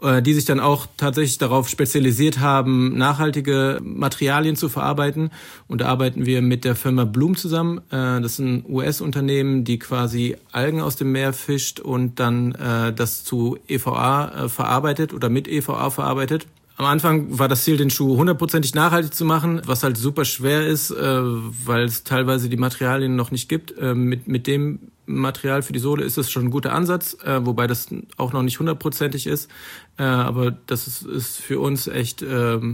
die sich dann auch tatsächlich darauf spezialisiert haben, nachhaltige Materialien zu verarbeiten. Und da arbeiten wir mit der Firma Bloom zusammen. Das ist ein US-Unternehmen, die quasi Algen aus dem Meer fischt und dann das zu EVA verarbeitet oder mit EVA verarbeitet. Am Anfang war das Ziel, den Schuh 100%ig nachhaltig zu machen, was halt super schwer ist, weil es teilweise die Materialien noch nicht gibt. Mit dem Material für die Sohle ist das schon ein guter Ansatz, wobei das auch noch nicht 100%ig ist. Aber das ist für uns echt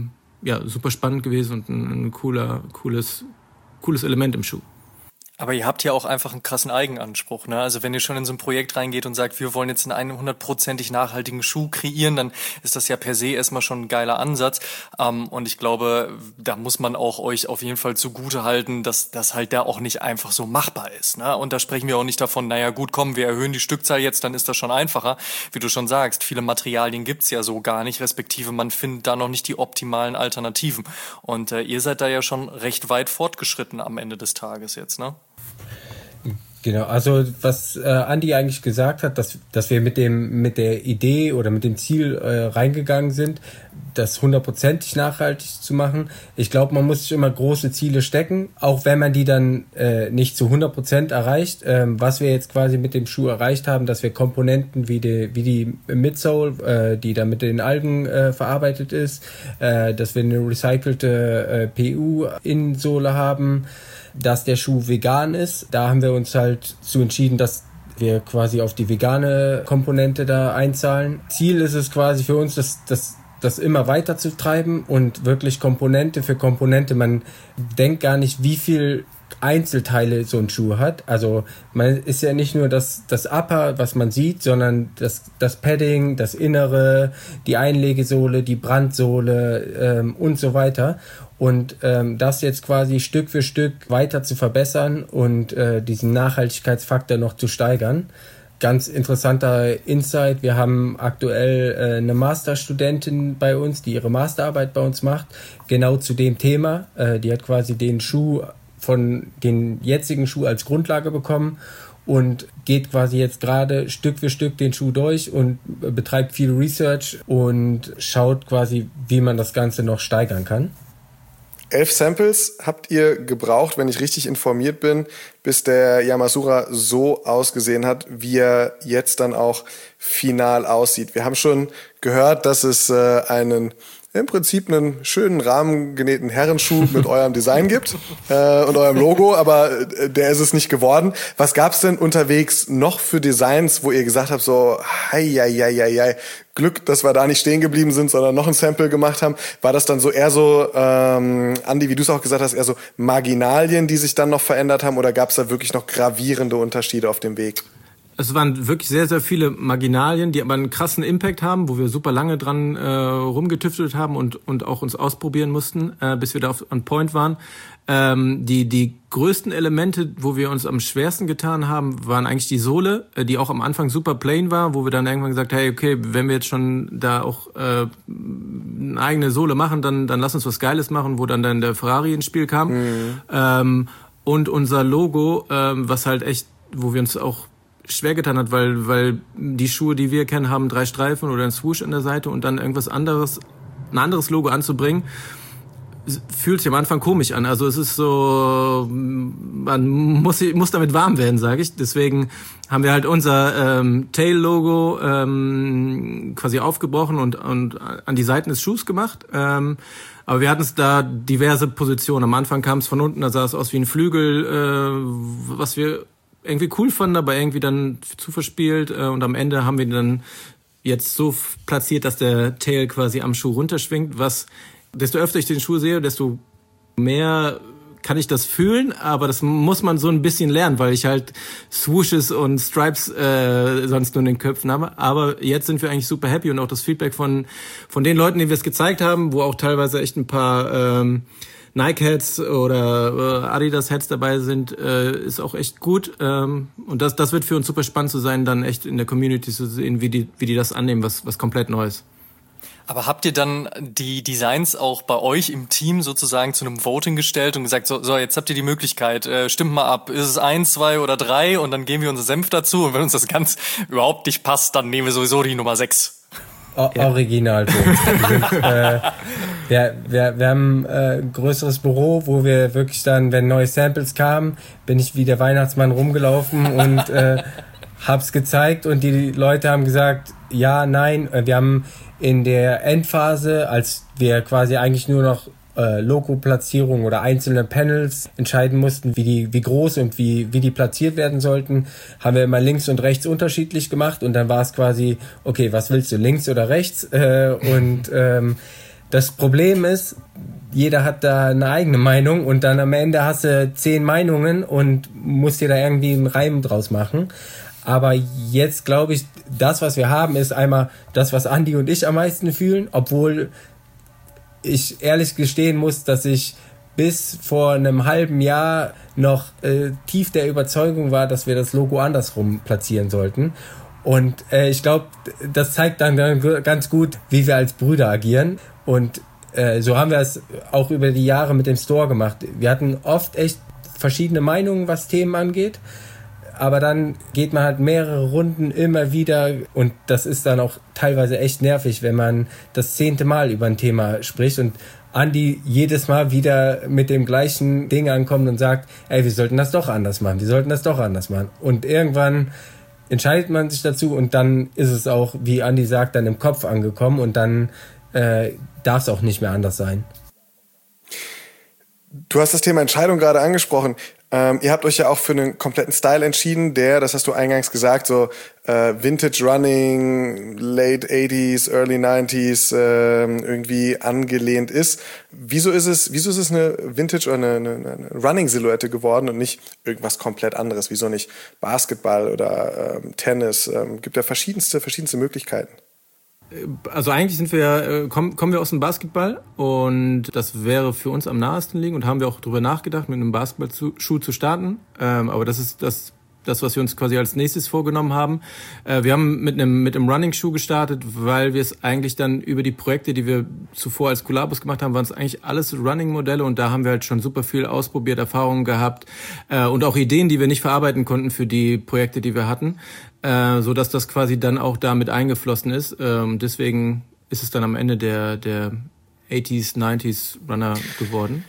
super spannend gewesen und ein cooles Element im Schuh. Aber ihr habt ja auch einfach einen krassen Eigenanspruch, ne? Also wenn ihr schon in so ein Projekt reingeht und sagt, wir wollen jetzt einen 100%ig nachhaltigen Schuh kreieren, dann ist das ja per se erstmal schon ein geiler Ansatz. Und ich glaube, da muss man auch euch auf jeden Fall zugute halten, dass das halt da auch nicht einfach so machbar ist, ne? Und da sprechen wir auch nicht davon, naja gut, komm, wir erhöhen die Stückzahl jetzt, dann ist das schon einfacher. Wie du schon sagst, viele Materialien gibt's ja so gar nicht, respektive man findet da noch nicht die optimalen Alternativen. Und ihr seid da ja schon recht weit fortgeschritten am Ende des Tages jetzt, ne? Genau, also was Andi eigentlich gesagt hat, dass wir mit der Idee oder mit dem Ziel reingegangen sind, das 100%ig nachhaltig zu machen. Ich glaube, man muss sich immer große Ziele stecken, auch wenn man die dann nicht zu 100% erreicht. Was wir jetzt quasi mit dem Schuh erreicht haben, dass wir Komponenten wie die Midsole, die dann mit den Algen verarbeitet ist, dass wir eine recycelte PU-Innensohle haben, dass der Schuh vegan ist. Da haben wir uns halt zu entschieden, dass wir quasi auf die vegane Komponente da einzahlen. Ziel ist es quasi für uns, das immer weiter zu treiben und wirklich Komponente für Komponente. Man denkt gar nicht, wie viel Einzelteile so ein Schuh hat. Also man ist ja nicht nur das Upper, was man sieht, sondern das Padding, das Innere, die Einlegesohle, die Brandsohle und so weiter. Und das jetzt quasi Stück für Stück weiter zu verbessern und diesen Nachhaltigkeitsfaktor noch zu steigern. Ganz interessanter Insight. Wir haben aktuell eine Masterstudentin bei uns, die ihre Masterarbeit bei uns macht, genau zu dem Thema. Die hat quasi den jetzigen Schuh als Grundlage bekommen und geht quasi jetzt gerade Stück für Stück den Schuh durch und betreibt viel Research und schaut quasi, wie man das Ganze noch steigern kann. 11 Samples habt ihr gebraucht, wenn ich richtig informiert bin, bis der Yamasura so ausgesehen hat, wie er jetzt dann auch final aussieht. Wir haben schon gehört, dass es im Prinzip einen schönen rahmengenähten Herrenschuh mit eurem Design gibt und eurem Logo, aber der ist es nicht geworden. Was gab's denn unterwegs noch für Designs, wo ihr gesagt habt, so hei, Glück, dass wir da nicht stehen geblieben sind, sondern noch ein Sample gemacht haben? War das dann so eher so, Andi, wie du es auch gesagt hast, eher so Marginalien, die sich dann noch verändert haben, oder gab's da wirklich noch gravierende Unterschiede auf dem Weg? Es waren wirklich sehr, sehr viele Marginalien, die aber einen krassen Impact haben, wo wir super lange dran rumgetüftelt haben und auch uns ausprobieren mussten, bis wir da on point waren. Die größten Elemente, wo wir uns am schwersten getan haben, waren eigentlich die Sohle, die auch am Anfang super plain war, wo wir dann irgendwann gesagt haben, hey, okay, wenn wir jetzt schon da auch eine eigene Sohle machen, dann lass uns was Geiles machen, wo dann der Ferrari ins Spiel kam. Und unser Logo, was halt echt, wo wir uns auch schwer getan hat, weil die Schuhe, die wir kennen, haben 3 Streifen oder ein Swoosh an der Seite und dann ein anderes Logo anzubringen, fühlt sich am Anfang komisch an. Also es ist so, man muss damit warm werden, sage ich. Deswegen haben wir halt unser Tail-Logo quasi aufgebrochen und an die Seiten des Schuhs gemacht. Aber wir hatten es da diverse Positionen. Am Anfang kam es von unten, da sah es aus wie ein Flügel, was wir irgendwie cool fanden, aber irgendwie dann zu verspielt. Und am Ende haben wir ihn dann jetzt so platziert, dass der Tail quasi am Schuh runterschwingt. Desto öfter ich den Schuh sehe, desto mehr kann ich das fühlen. Aber das muss man so ein bisschen lernen, weil ich halt Swooshes und Stripes sonst nur in den Köpfen habe. Aber jetzt sind wir eigentlich super happy und auch das Feedback von den Leuten, denen wir es gezeigt haben, wo auch teilweise echt ein paar Nike-Heads oder Adidas-Heads dabei sind, ist auch echt gut. Und das wird für uns super spannend zu sein, dann echt in der Community zu sehen, wie die das annehmen, was komplett Neues. Aber habt ihr dann die Designs auch bei euch im Team sozusagen zu einem Voting gestellt und gesagt, so jetzt habt ihr die Möglichkeit, stimmt mal ab, ist es 1, 2 oder 3 und dann geben wir unser Senf dazu und wenn uns das ganz überhaupt nicht passt, dann nehmen wir sowieso die Nummer 6. Original so. Wir haben ein größeres Büro, wo wir wirklich dann, wenn neue Samples kamen, bin ich wie der Weihnachtsmann rumgelaufen und hab's gezeigt und die Leute haben gesagt, ja, nein. Wir haben in der Endphase, als wir quasi eigentlich nur noch Logo-Platzierung oder einzelne Panels entscheiden mussten, wie groß und wie die platziert werden sollten, haben wir immer links und rechts unterschiedlich gemacht und dann war es quasi, okay, was willst du, links oder rechts? Das Problem ist, jeder hat da eine eigene Meinung und dann am Ende hast du 10 Meinungen und musst dir da irgendwie einen Reim draus machen. Aber jetzt glaube ich, das, was wir haben, ist einmal das, was Andi und ich am meisten fühlen, obwohl ich ehrlich gestehen muss, dass ich bis vor einem halben Jahr noch tief der Überzeugung war, dass wir das Logo andersrum platzieren sollten. Und ich glaube, das zeigt dann ganz gut, wie wir als Brüder agieren. Und so haben wir es auch über die Jahre mit dem Store gemacht. Wir hatten oft echt verschiedene Meinungen, was Themen angeht. Aber dann geht man halt mehrere Runden immer wieder und das ist dann auch teilweise echt nervig, wenn man das 10. Mal über ein Thema spricht und Andi jedes Mal wieder mit dem gleichen Ding ankommt und sagt, ey, wir sollten das doch anders machen, Und irgendwann entscheidet man sich dazu und dann ist es auch, wie Andi sagt, dann im Kopf angekommen und dann darf es auch nicht mehr anders sein. Du hast das Thema Entscheidung gerade angesprochen. Ihr habt euch ja auch für einen kompletten Style entschieden, der, das hast du eingangs gesagt, so Vintage Running, Late 80s, Early 90s irgendwie angelehnt ist. Wieso ist es eine Vintage oder eine Running-Silhouette geworden und nicht irgendwas komplett anderes? Wieso nicht Basketball oder Tennis? Gibt ja verschiedenste Möglichkeiten. Also eigentlich kommen wir aus dem Basketball und das wäre für uns am nahesten liegen und haben wir auch drüber nachgedacht, mit einem Basketballschuh zu starten. Aber das ist das, was wir uns quasi als nächstes vorgenommen haben. Wir haben mit einem Running-Schuh gestartet, weil wir es eigentlich dann über die Projekte, die wir zuvor als Kollabos gemacht haben, waren es eigentlich alles Running-Modelle und da haben wir halt schon super viel ausprobiert, Erfahrungen gehabt und auch Ideen, die wir nicht verarbeiten konnten für die Projekte, die wir hatten. So dass das quasi dann auch damit eingeflossen ist. Deswegen ist es dann am Ende der 80s, 90s Runner geworden.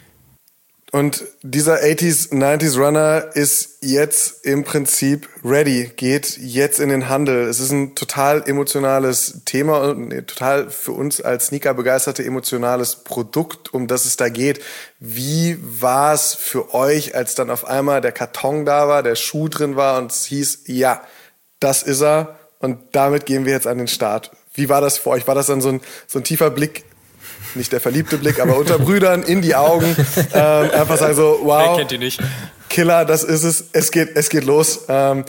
Und dieser 80s, 90s Runner ist jetzt im Prinzip ready, geht jetzt in den Handel. Es ist ein total emotionales Thema und total für uns als Sneaker-Begeisterte emotionales Produkt, um das es da geht. Wie war es für euch, als dann auf einmal der Karton da war, der Schuh drin war und es hieß, ja, das ist er und damit gehen wir jetzt an den Start. Wie war das für euch? War das dann so ein tiefer Blick, nicht der verliebte Blick, aber unter Brüdern in die Augen, einfach sagen so, wow, kennt ihr nicht. Killer, das ist es geht los.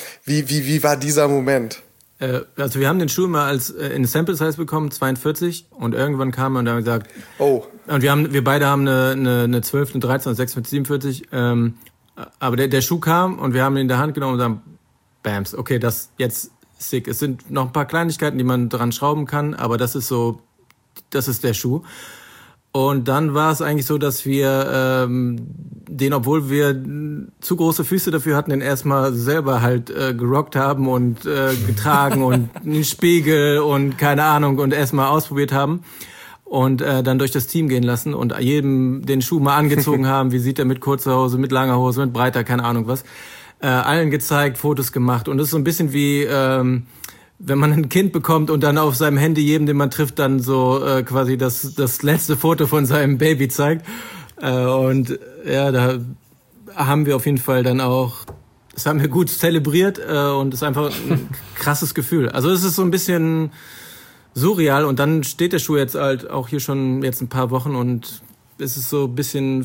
Wie war dieser Moment? Also wir haben den Schuh mal in Sample Size bekommen, 42 und irgendwann kam er und haben gesagt, oh. Und wir beide haben eine 12, eine 13 und 6 mit 47, aber der Schuh kam und wir haben ihn in der Hand genommen und dann Bams, okay, das jetzt sick. Es sind noch ein paar Kleinigkeiten, die man dran schrauben kann, aber das ist der Schuh. Und dann war es eigentlich so, dass wir den, obwohl wir zu große Füße dafür hatten, den erstmal selber halt gerockt haben und getragen und einen Spiegel und keine Ahnung und erstmal ausprobiert haben. Und dann durch das Team gehen lassen und jedem den Schuh mal angezogen haben. Wie sieht er mit kurzer Hose, mit langer Hose, mit breiter, keine Ahnung was. Allen gezeigt, Fotos gemacht und das ist so ein bisschen wie wenn man ein Kind bekommt und dann auf seinem Handy jedem, den man trifft, dann so quasi das letzte Foto von seinem Baby zeigt und ja, da haben wir auf jeden Fall dann auch, das haben wir gut zelebriert und es ist einfach ein krasses Gefühl. Also es ist so ein bisschen surreal und dann steht der Schuh jetzt halt auch hier schon jetzt ein paar Wochen und es ist so ein bisschen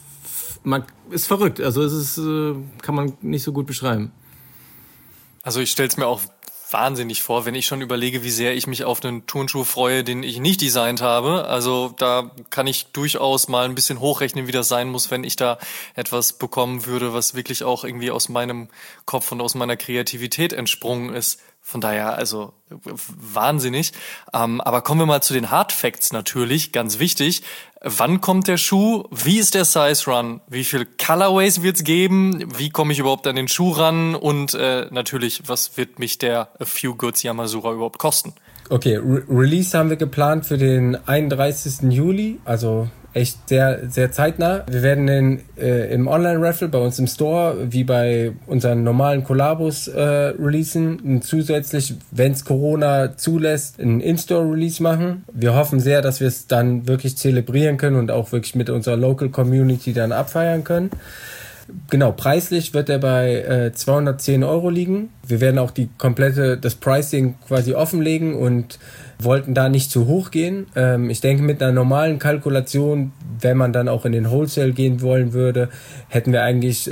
ist verrückt, also es ist, kann man nicht so gut beschreiben. Also ich stelle es mir auch wahnsinnig vor, wenn ich schon überlege, wie sehr ich mich auf einen Turnschuh freue, den ich nicht designt habe. Also da kann ich durchaus mal ein bisschen hochrechnen, wie das sein muss, wenn ich da etwas bekommen würde, was wirklich auch irgendwie aus meinem Kopf und aus meiner Kreativität entsprungen ist. Von daher, also wahnsinnig. Aber kommen wir mal zu den Hard Facts natürlich, ganz wichtig. Wann kommt der Schuh? Wie ist der Size Run? Wie viel Colorways wird's geben? Wie komme ich überhaupt an den Schuh ran? Und natürlich, was wird mich der A Few Goods Yamazura überhaupt kosten? Okay, Release haben wir geplant für den 31. Juli, also echt sehr, sehr zeitnah. Wir werden den im Online-Raffle bei uns im Store, wie bei unseren normalen Kollabos, releasen. Und zusätzlich, wenn es Corona zulässt, einen In-Store-Release machen. Wir hoffen sehr, dass wir es dann wirklich zelebrieren können und auch wirklich mit unserer Local Community dann abfeiern können. Genau, preislich wird er bei 210 € liegen. Wir werden auch das Pricing quasi offenlegen und wollten da nicht zu hoch gehen. Ich denke, mit einer normalen Kalkulation, wenn man dann auch in den Wholesale gehen wollen würde, hätten wir eigentlich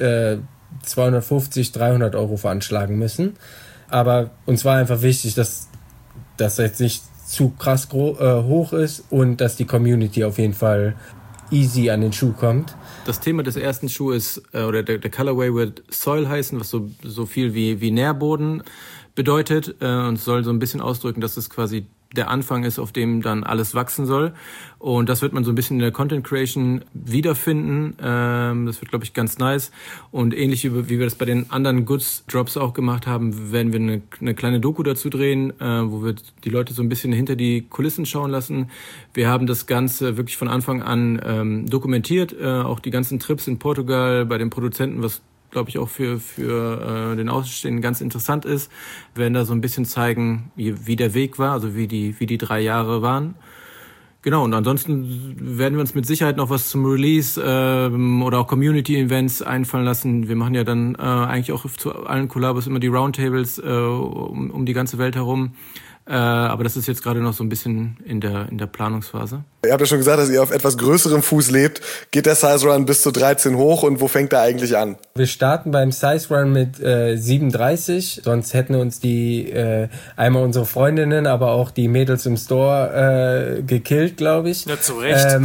250, 300 € veranschlagen müssen. Aber uns war einfach wichtig, dass das jetzt nicht zu krass hoch ist und dass die Community auf jeden Fall easy an den Schuh kommt. Das Thema des ersten Schuhs oder der Colorway wird Soil heißen, was so viel wie Nährboden bedeutet und soll so ein bisschen ausdrücken, dass es quasi der Anfang ist, auf dem dann alles wachsen soll. Und das wird man so ein bisschen in der Content Creation wiederfinden. Das wird, glaube ich, ganz nice. Und ähnlich wie wir das bei den anderen Goods Drops auch gemacht haben, werden wir eine kleine Doku dazu drehen, wo wir die Leute so ein bisschen hinter die Kulissen schauen lassen. Wir haben das Ganze wirklich von Anfang an dokumentiert, auch die ganzen Trips in Portugal bei den Produzenten, was glaube ich auch für den Außenstehenden ganz interessant ist. Wir werden da so ein bisschen zeigen, wie der Weg war, also wie die 3 Jahre waren. Genau, und ansonsten werden wir uns mit Sicherheit noch was zum Release oder auch Community-Events einfallen lassen. Wir machen ja dann eigentlich auch zu allen Kollabos immer die Roundtables um die ganze Welt herum. Aber das ist jetzt gerade noch so ein bisschen in der Planungsphase. Ihr habt ja schon gesagt, dass ihr auf etwas größerem Fuß lebt. Geht der Size Run bis zu 13 hoch und wo fängt er eigentlich an? Wir starten beim Size Run mit 37. Sonst hätten uns einmal unsere Freundinnen, aber auch die Mädels im Store gekillt, glaube ich. Ja, zu Recht.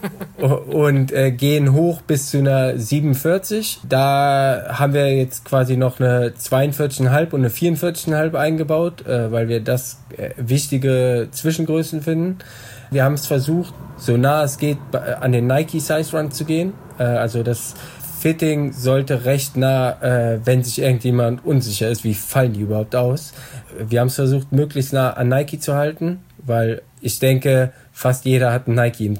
Und gehen hoch bis zu einer 47. Da haben wir jetzt quasi noch eine 42,5 und eine 44,5 eingebaut, weil wir das wichtige Zwischengrößen finden. Wir haben es versucht, so nah es geht, an den Nike Size Run zu gehen. Also das Fitting sollte recht nah, wenn sich irgendjemand unsicher ist, wie fallen die überhaupt aus. Wir haben es versucht, möglichst nah an Nike zu halten, weil ich denke, fast jeder hat einen Nike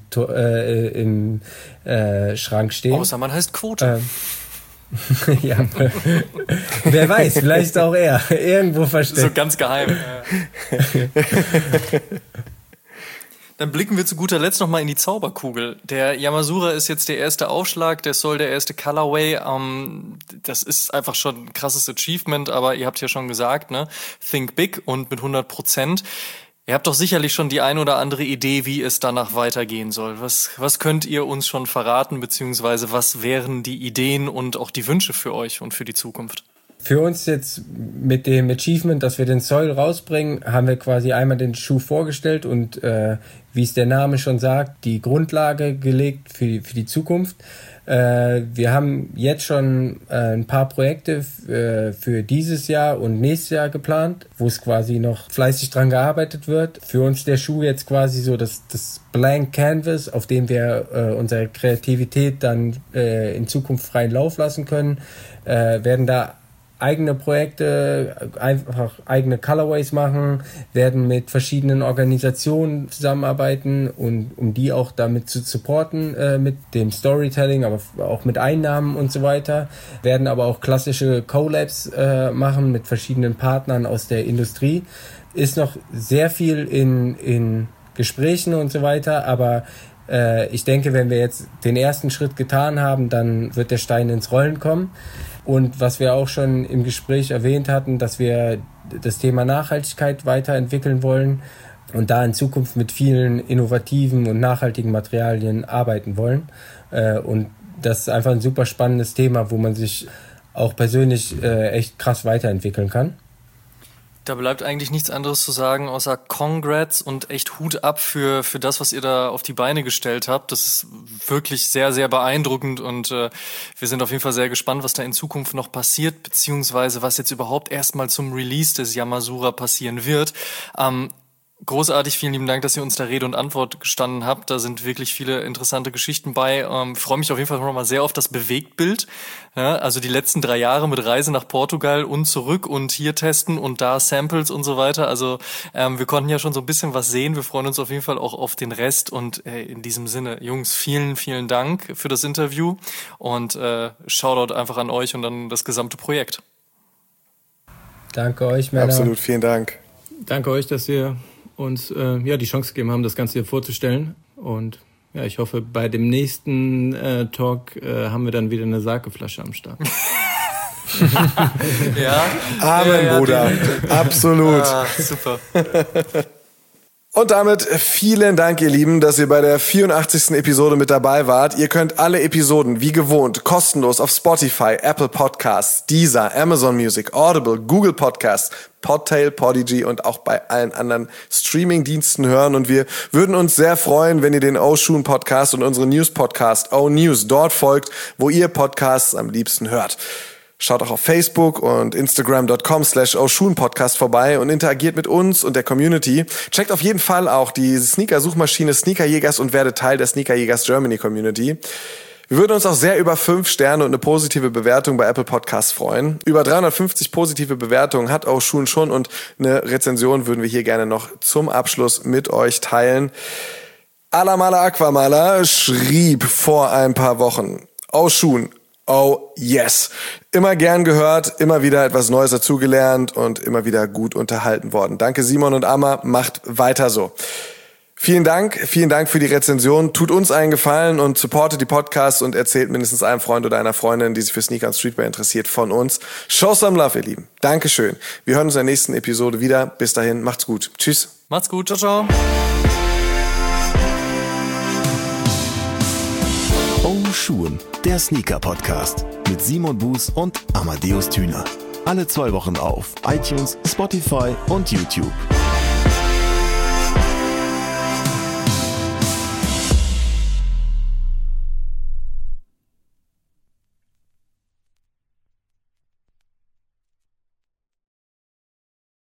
im Schrank stehen. Außer man heißt Quote. Ja, wer weiß, vielleicht auch er. Irgendwo versteckt. So ganz geheim. Dann blicken wir zu guter Letzt nochmal in die Zauberkugel. Der Yamasura ist jetzt der erste Aufschlag, der Soul der erste Colorway. Das ist einfach schon ein krasses Achievement, aber ihr habt ja schon gesagt, ne? Think big und mit 100%. Ihr habt doch sicherlich schon die ein oder andere Idee, wie es danach weitergehen soll. Was könnt ihr uns schon verraten, beziehungsweise was wären die Ideen und auch die Wünsche für euch und für die Zukunft? Für uns jetzt mit dem Achievement, dass wir den Soil rausbringen, haben wir quasi einmal den Schuh vorgestellt und wie es der Name schon sagt, die Grundlage gelegt für die Zukunft. Wir haben jetzt schon ein paar Projekte für dieses Jahr und nächstes Jahr geplant, wo es quasi noch fleißig dran gearbeitet wird. Für uns der Schuh jetzt quasi so das Blank Canvas, auf dem wir unsere Kreativität dann in Zukunft freien Lauf lassen können, werden da eigene Projekte, einfach eigene Colorways machen, werden mit verschiedenen Organisationen zusammenarbeiten und um die auch damit zu supporten mit dem Storytelling, aber auch mit Einnahmen und so weiter, werden aber auch klassische Collabs machen mit verschiedenen Partnern aus der Industrie. Ist noch sehr viel in Gesprächen und so weiter, aber ich denke, wenn wir jetzt den ersten Schritt getan haben, dann wird der Stein ins Rollen kommen. Und was wir auch schon im Gespräch erwähnt hatten, dass wir das Thema Nachhaltigkeit weiterentwickeln wollen und da in Zukunft mit vielen innovativen und nachhaltigen Materialien arbeiten wollen. Und das ist einfach ein super spannendes Thema, wo man sich auch persönlich echt krass weiterentwickeln kann. Da bleibt eigentlich nichts anderes zu sagen, außer Congrats und echt Hut ab für das, was ihr da auf die Beine gestellt habt. Das ist wirklich sehr, sehr beeindruckend und wir sind auf jeden Fall sehr gespannt, was da in Zukunft noch passiert, beziehungsweise was jetzt überhaupt erstmal zum Release des Yamasura passieren wird. Großartig, vielen lieben Dank, dass ihr uns da Rede und Antwort gestanden habt. Da sind wirklich viele interessante Geschichten bei. Ich freue mich auf jeden Fall nochmal sehr auf das Bewegtbild. Ja, also die letzten 3 Jahre mit Reise nach Portugal und zurück und hier testen und da Samples und so weiter. Also wir konnten ja schon so ein bisschen was sehen. Wir freuen uns auf jeden Fall auch auf den Rest. Und in diesem Sinne, Jungs, vielen, vielen Dank für das Interview. Und Shoutout einfach an euch und an das gesamte Projekt. Danke euch, Männer. Absolut, vielen Dank. Danke euch, dass ihr uns die Chance gegeben haben, das Ganze hier vorzustellen. Und ja, ich hoffe, bei dem nächsten Talk haben wir dann wieder eine Sake-Flasche am Start. Ja. Amen, ja, Bruder. Absolut. Ah, super. Und damit vielen Dank, ihr Lieben, dass ihr bei der 84. Episode mit dabei wart. Ihr könnt alle Episoden wie gewohnt kostenlos auf Spotify, Apple Podcasts, Deezer, Amazon Music, Audible, Google Podcasts, Podtail, Podigy und auch bei allen anderen Streaming-Diensten hören. Und wir würden uns sehr freuen, wenn ihr den O-Shoon Podcast und unseren News-Podcast O-News dort folgt, wo ihr Podcasts am liebsten hört. Schaut auch auf Facebook und Instagram.com/Oshun-Podcast vorbei und interagiert mit uns und der Community. Checkt auf jeden Fall auch die Sneaker-Suchmaschine Sneakerjägers und werdet Teil der Sneakerjägers Germany Community. Wir würden uns auch sehr über 5 Sterne und eine positive Bewertung bei Apple Podcasts freuen. Über 350 positive Bewertungen hat Oshun schon und eine Rezension würden wir hier gerne noch zum Abschluss mit euch teilen. Alamala Aquamala schrieb vor ein paar Wochen: Oshun, oh yes. Immer gern gehört, immer wieder etwas Neues dazugelernt und immer wieder gut unterhalten worden. Danke Simon und Amma, macht weiter so. Vielen Dank für die Rezension. Tut uns einen Gefallen und supportet die Podcasts und erzählt mindestens einem Freund oder einer Freundin, die sich für Sneaker und Streetwear interessiert, von uns. Show some love, ihr Lieben. Dankeschön. Wir hören uns in der nächsten Episode wieder. Bis dahin, macht's gut. Tschüss. Macht's gut. Ciao, ciao. Oshun, der Sneaker-Podcast mit Simon Buß und Amadeus Thüner. Alle 2 Wochen auf iTunes, Spotify und YouTube.